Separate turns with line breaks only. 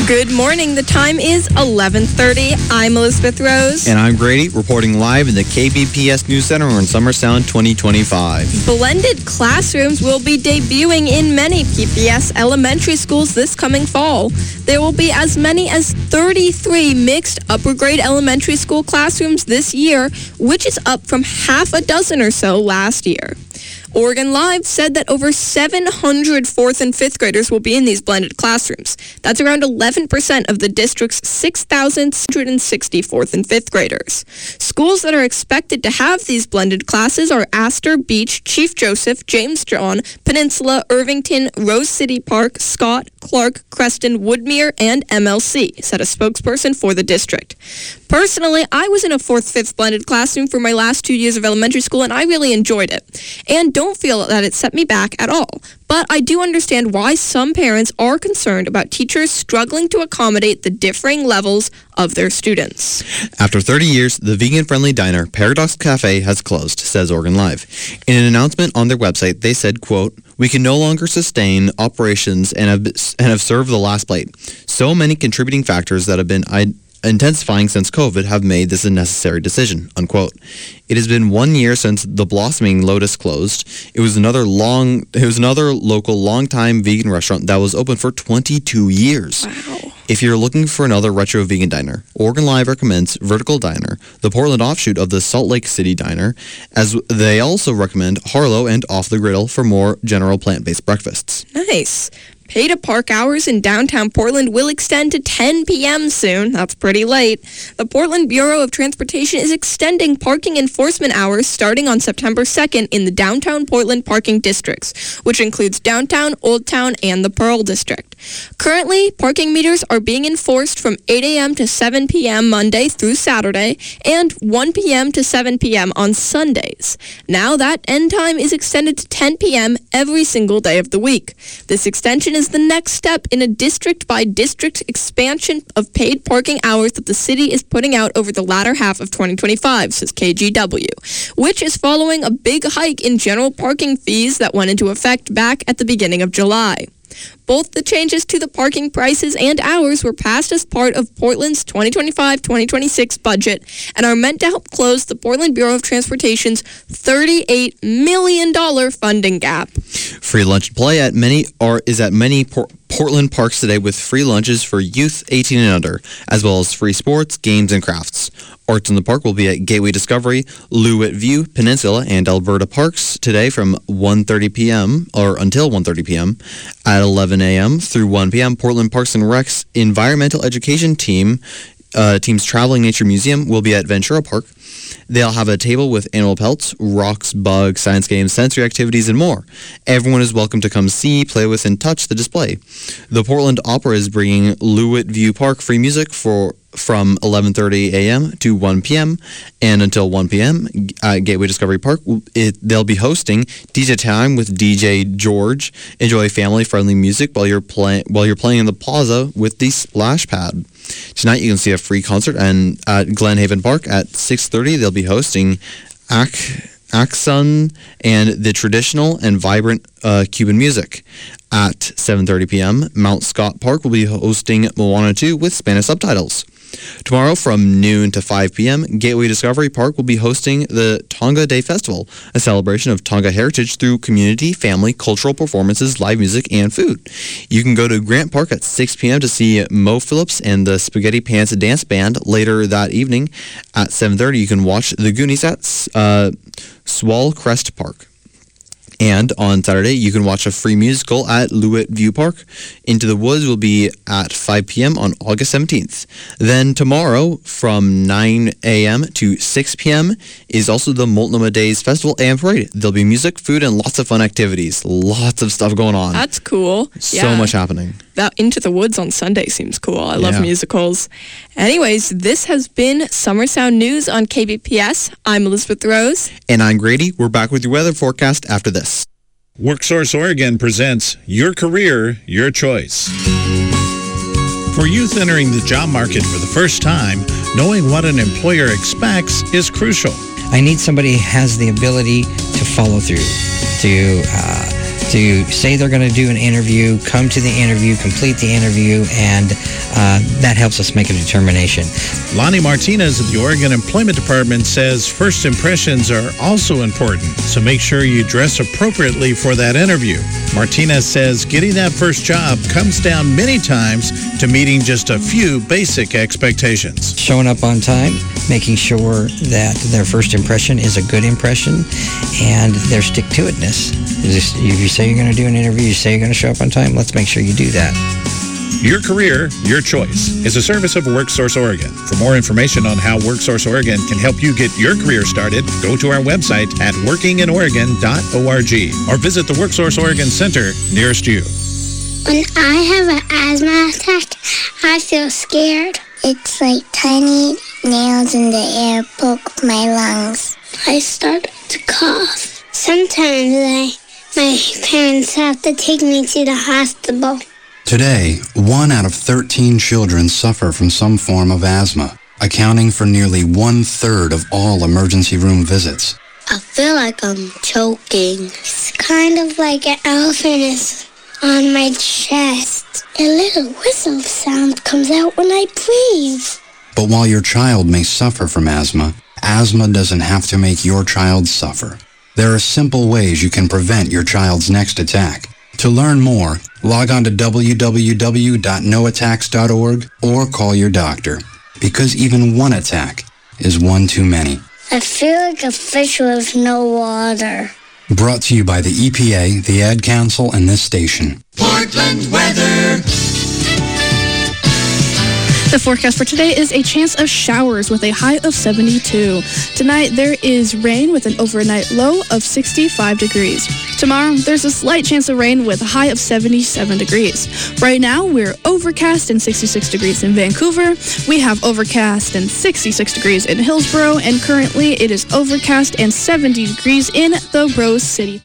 Good morning. The time is 11:30. I'm Elizabeth Rose.
And I'm Grady, reporting live in the KBPS News Center in Summer Sound 2025.
Blended classrooms will be debuting in many PPS elementary schools this coming fall. There will be as many as 33 mixed upper grade elementary school classrooms this year, which is up from half a dozen or so last year. Oregon Live said that over 700 4th and 5th graders will be in these blended classrooms. That's around 11% of the district's 6,660 4th and 5th graders. Schools that are expected to have these blended classes are Astor, Beach, Chief Joseph, James John, Peninsula, Irvington, Rose City Park, Scott, Clark, Creston, Woodmere, and MLC, said a spokesperson for the district. Personally, I was in a 4th, 5th blended classroom for my last 2 years of elementary school, and I really enjoyed it. And don't feel that it set me back at all. But I do understand why some parents are concerned about teachers struggling to accommodate the differing levels of their students.
After 30 years, the vegan-friendly diner Paradox Cafe has closed, says Oregon Live. In an announcement on their website, they said, quote, "We can no longer sustain operations and have served the last plate. So many contributing factors that have been intensifying since COVID have made this a necessary decision," unquote. It has been 1 year since the Blossoming Lotus closed. It was another local long-time vegan restaurant that was open for 22 years.
Wow.
If you're looking for another retro vegan diner, Oregon Live recommends Vertical Diner, the Portland offshoot of the Salt Lake City Diner, as they also recommend Harlow and Off the Griddle for more general plant-based breakfasts.
Nice. Pay-to-park hours in downtown Portland will extend to 10 p.m. soon. That's pretty late. The Portland Bureau of Transportation is extending parking enforcement hours starting on September 2nd in the downtown Portland parking districts, which includes downtown, Old Town, and the Pearl District. Currently, parking meters are being enforced from 8 a.m. to 7 p.m. Monday through Saturday and 1 p.m. to 7 p.m. on Sundays. Now that end time is extended to 10 p.m. every single day of the week. This extension is the next step in a district-by-district expansion of paid parking hours that the city is putting out over the latter half of 2025, says KGW, which is following a big hike in general parking fees that went into effect back at the beginning of July. Both the changes to the parking prices and hours were passed as part of Portland's 2025-2026 budget and are meant to help close the Portland Bureau of Transportation's $38 million funding gap.
Free lunch and play is at many Portland parks today with free lunches for youth 18 and under, as well as free sports, games, and crafts. Arts in the Park will be at Gateway Discovery, Lewitt View, Peninsula, and Alberta Parks today from 1:30 p.m. or until 1:30 p.m. At 11 a.m. through 1 p.m. Portland Parks and Rec's Environmental Education Team's Traveling Nature Museum will be at Ventura Park. They'll have a table with animal pelts, rocks, bugs, science games, sensory activities, and more. Everyone is welcome to come see, play with, and touch the display. The Portland Opera is bringing Lewitt View Park free music from 11:30 a.m. to 1 p.m. and until 1 p.m. at Gateway Discovery Park. They'll be hosting DJ Time with DJ George. Enjoy family-friendly music while you're playing in the plaza with the Splash Pad. Tonight you can see a free concert at Glen Haven Park at 6:30. They'll be hosting Axon and the traditional and vibrant Cuban music. At 7:30 p.m., Mount Scott Park will be hosting Moana 2 with Spanish subtitles. Tomorrow from noon to 5 p.m., Gateway Discovery Park will be hosting the Tonga Day Festival, a celebration of Tonga heritage through community, family, cultural performances, live music, and food. You can go to Grant Park at 6 p.m. to see Mo Phillips and the Spaghetti Pants Dance Band. Later that evening at 7:30, you can watch the Goonies at Swall Crest Park. And on Saturday, you can watch a free musical at Lewitt View Park. Into the Woods will be at 5 p.m. on August 17th. Then tomorrow, from 9 a.m. to 6 p.m., is also the Multnomah Days Festival and Parade. There'll be music, food, and lots of fun activities. Lots of stuff going on.
That's cool.
So much happening.
That Into the Woods on Sunday seems cool. I love musicals. Anyways, this has been Summer Sound News on KBPS. I'm Elizabeth Rose.
And I'm Grady. We're back with your weather forecast after this.
WorkSource Oregon presents Your Career, Your Choice. For youth entering the job market for the first time, knowing what an employer expects is crucial.
I need somebody who has the ability to follow through, to to say they're going to do an interview, come to the interview, complete the interview, and that helps us make a determination.
Lonnie Martinez of the Oregon Employment Department says first impressions are also important, so make sure you dress appropriately for that interview. Martinez says getting that first job comes down many times to meeting just a few basic expectations.
Showing up on time, making sure that their first impression is a good impression, and their stick-to-itness. If you say you're going to do an interview, you say you're going to show up on time, let's make sure you do that.
Your Career, Your Choice is a service of WorkSource Oregon. For more information on how WorkSource Oregon can help you get your career started, go to our website at workinginoregon.org or visit the WorkSource Oregon Center nearest you.
When I have an asthma attack, I feel scared. It's like tiny nails in the air poke my lungs. I start to cough. Sometimes my parents have to take me to the hospital.
Today, 1 out of 13 children suffer from some form of asthma, accounting for nearly 1/3 of all emergency room visits.
I feel like I'm choking. It's kind of like an elephant is on my chest. A little whistle sound comes out when I breathe.
But while your child may suffer from asthma doesn't have to make your child suffer. There are simple ways you can prevent your child's next attack. To learn more, log on to www.noattacks.org or call your doctor, because even one attack is one too many.
I feel like a fish with no water.
Brought to you by the EPA, the Ad Council, and this station.
Portland weather.
The forecast for today is a chance of showers with a high of 72. Tonight, there is rain with an overnight low of 65 degrees. Tomorrow, there's a slight chance of rain with a high of 77 degrees. Right now, we're overcast and 66 degrees in Vancouver. We have overcast and 66 degrees in Hillsborough, and currently it is overcast and 70 degrees in the Rose City.